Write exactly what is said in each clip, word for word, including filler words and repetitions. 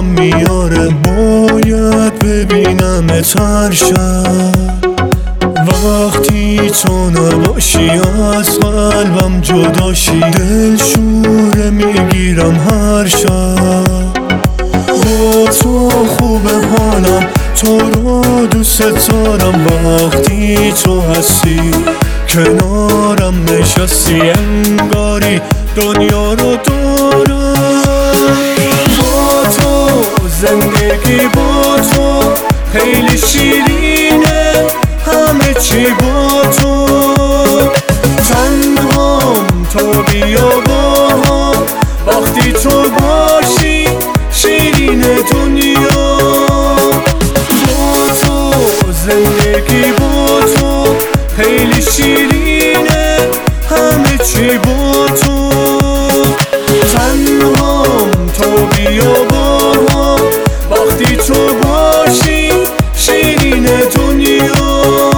کم میاره، باید ببینمت هر شب. وقتی تو نباشی از قلبم جداشی، دلشوره میگیرم هر شب. با تو خوبه حالم، تو رو دوست دارم. وقتی تو هستی کنارم نشستی، انگاری دنیا رو دارم. با تو زندگی، با تو خیلی شیرینه، همه چی با تو. تنهام تو بیا با هم، وقتی تو باشی شیرینه دنیا. با تو زندگی، با تو خیلی شیرینه، همه چی با تو. تنهام تو بیا با هم، وقتی تو باشی شیرینه دنیا.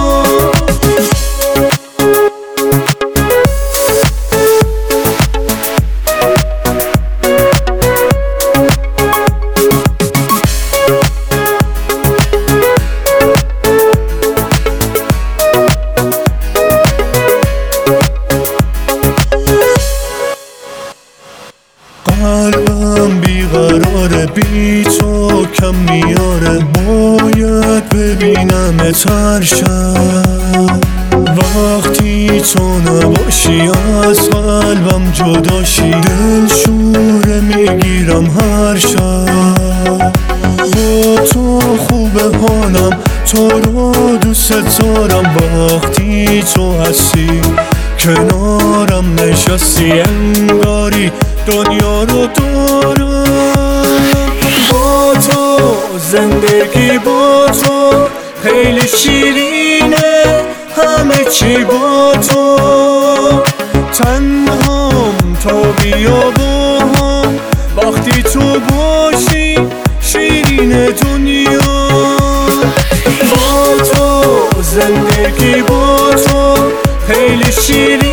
قلبم بیقراره، بی تو کم میاره، باید ببینمت هر شب. وقتی تو نباشی از قلبم جداشی، دلشوره میگیرم هر شب. با تو خوبه حالم، تو رو دوست دارم. وقتی تو هستی کنارم نشستی، انگاری دنیا رو دارم. با تو زندگی، با تو خیلی شیرینه، همه چی با تو. تنهام تو بیا با هم، وقتی تو باشی شیرینه دنیا. با تو زندگی، با تو خیلی شیرینه،